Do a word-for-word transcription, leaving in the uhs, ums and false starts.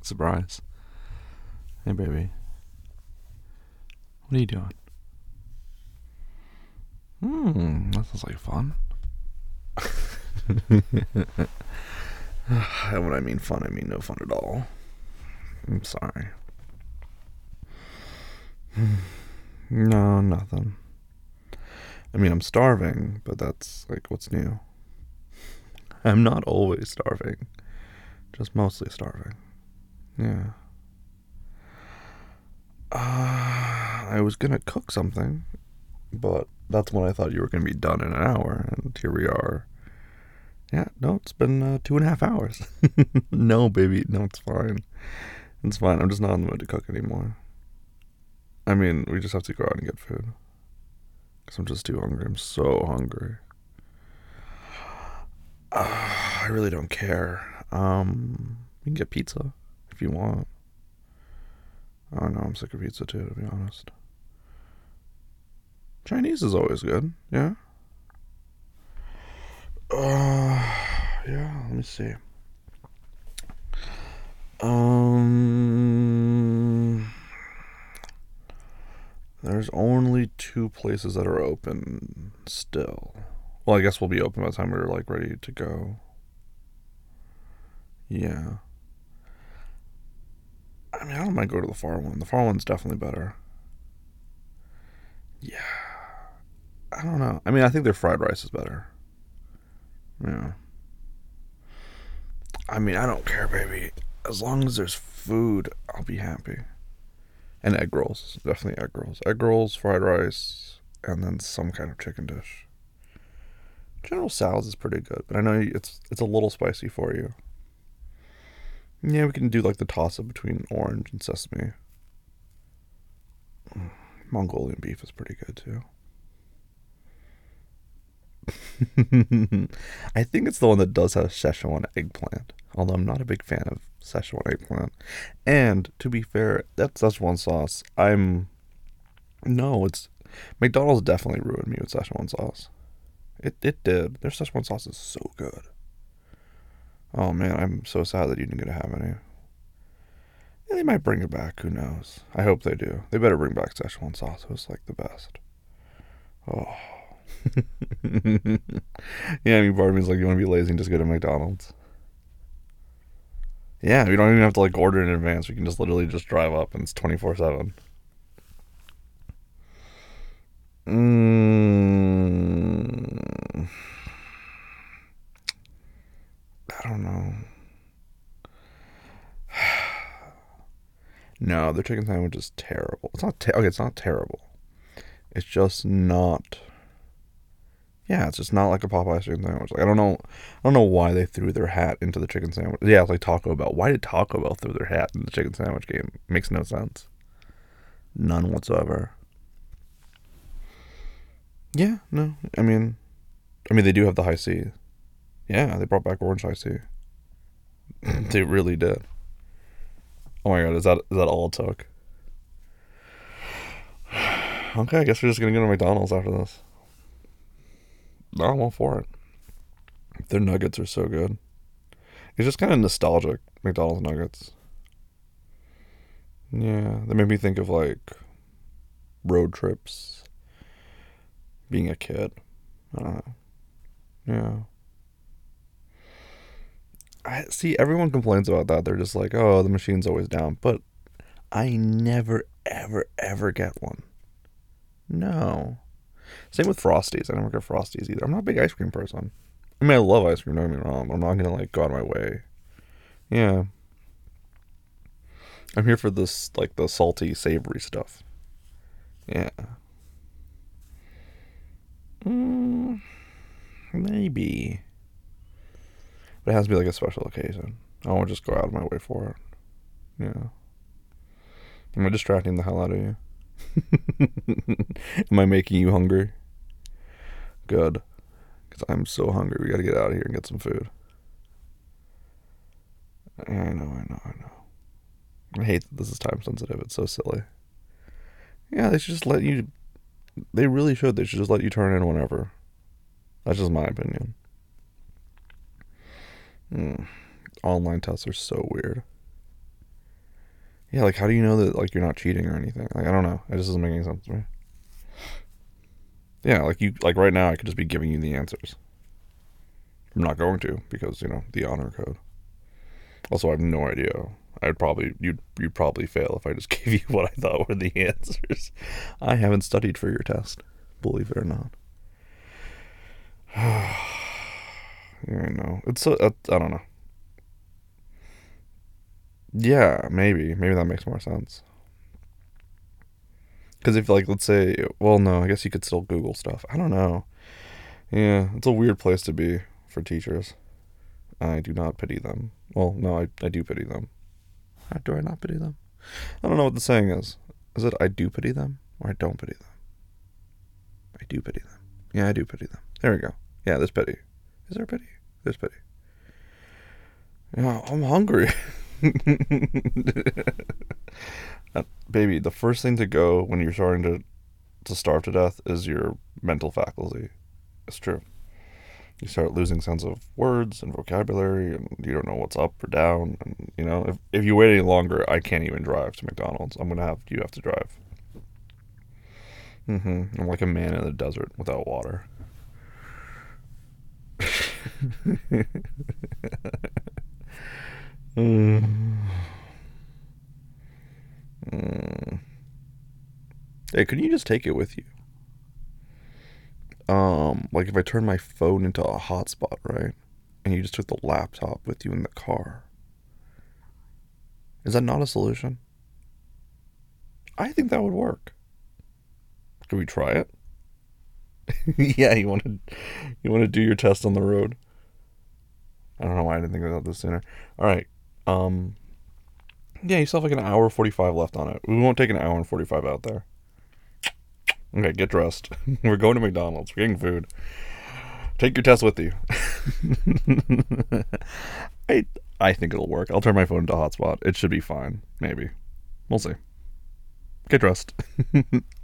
surprise. Hey, baby. What are you doing? Hmm, that sounds like fun. And when I mean fun, I mean no fun at all. I'm sorry. No, nothing. I mean, I'm starving, but that's like what's new. I'm not always starving, just mostly starving. Yeah. Uh, I was gonna cook something, but that's when I thought you were gonna be done in an hour, and here we are. Yeah, no, it's been uh, two and a half hours. No, baby, no, it's fine. It's fine. I'm just not in the mood to cook anymore. I mean, we just have to go out and get food. Because I'm just too hungry. I'm so hungry. Uh, I really don't care. Um, you can get pizza if you want. I don't know, I'm sick of pizza too, to be honest. Chinese is always good, yeah. Uh, yeah, let me see. Um, there's only two places that are open still. Well, I guess we'll be open by the time we're like ready to go. Yeah. I mean, I don't mind going to the far one. The far one's definitely better. Yeah. I don't know. I mean, I think their fried rice is better. Yeah. I mean, I don't care, baby. As long as there's food, I'll be happy. And egg rolls. Definitely egg rolls. Egg rolls, fried rice, and then some kind of chicken dish. General Sal's is pretty good, but I know it's it's a little spicy for you. Yeah, we can do like the toss up between orange and sesame. Mongolian beef is pretty good too. I think it's the one that does have Szechuan eggplant. Although I'm not a big fan of Szechuan eggplant. And to be fair, that's Szechuan sauce. I'm no, it's McDonald's definitely ruined me with Szechuan sauce. It it did. Their Szechuan sauce is so good. Oh man, I'm so sad that you didn't get to have any. Yeah, they might bring it back. Who knows? I hope they do. They better bring back Szechuan sauce. It was like the best. Oh. Yeah, I mean, part of me is like, you want to be lazy and just go to McDonald's. Yeah, we don't even have to like order in advance. We can just literally just drive up and it's twenty-four seven. Mm, I don't know. No, their chicken sandwich is terrible. It's not ter- okay. It's not terrible. It's just not. Yeah, it's just not like a Popeye chicken sandwich. Like I don't know, I don't know why they threw their hat into the chicken sandwich. Yeah, it's like Taco Bell. Why did Taco Bell throw their hat in the chicken sandwich game? Makes no sense. None whatsoever. Yeah, no. I mean, I mean they do have the high C. Yeah, they brought back orange high C. They really did. Oh my god, is that is that all it took? Okay, I guess we're just gonna go to McDonald's after this. No, I'm all for it. Their nuggets are so good. It's just kind of nostalgic, McDonald's nuggets. Yeah, they made me think of like road trips, being a kid. I don't know. Yeah. I see everyone complains about that. They're just like, "Oh, the machine's always down." But I never ever ever get one. No. Same with Frosties. I never get Frosties either. I'm not a big ice cream person. I mean, I love ice cream, don't get me wrong. I'm not gonna like go out of my way. Yeah. I'm here for this like the salty, savory stuff. Yeah. Mm, maybe. But it has to be like a special occasion. I won't just go out of my way for it. Yeah. Am I distracting the hell out of you? Am I making you hungry? Good. Because I'm so hungry. We gotta get out of here and get some food. I know, I know, I know. I hate that this is time sensitive. It's so silly. Yeah, they should just let you. They really should. They should just let you turn in whenever. That's just my opinion. Mm. Online tests are so weird. Yeah, like how do you know that like you're not cheating or anything? Like I don't know. It just doesn't make any sense to me. Yeah, like you like right now I could just be giving you the answers. I'm not going to because, you know, the honor code. Also, I have no idea. I'd probably you'd you'd probably fail if I just gave you what I thought were the answers. I haven't studied for your test, believe it or not. Yeah, I know. It's so uh, I don't know. Yeah, maybe maybe that makes more sense. Because if like let's say, well, no, I guess you could still Google stuff. I don't know. Yeah, it's a weird place to be for teachers. I do not pity them. Well, no, I I do pity them. Uh, Do I not pity them? I don't know what the saying is. Is it I do pity them or I don't pity them? I do pity them. Yeah, I do pity them. There we go. Yeah, there's pity. Is there pity? There's pity. Yeah, I'm hungry. Uh, baby, the first thing to go when you're starting to, to starve to death is your mental faculty. It's true. You start losing sense of words and vocabulary, and you don't know what's up or down. And you know, if if you wait any longer, I can't even drive to McDonald's. I'm gonna have you have to drive. Mm-hmm. I'm like a man in the desert without water. Mm. Mm. Hey, couldn't you just take it with you? Um, like if I turn my phone into a hotspot, right? And you just took the laptop with you in the car. Is that not a solution? I think that would work. Could we try it? Yeah, you want to you want to do your test on the road. I don't know why I didn't think about this sooner. All right. Um yeah, you still have like an hour forty-five left on it. We won't take an hour and forty-five out there. Okay, get dressed. We're going to McDonald's. We're getting food. Take your test with you. I I think it'll work. I'll turn my phone into hotspot. It should be fine. Maybe. We'll see. Get dressed.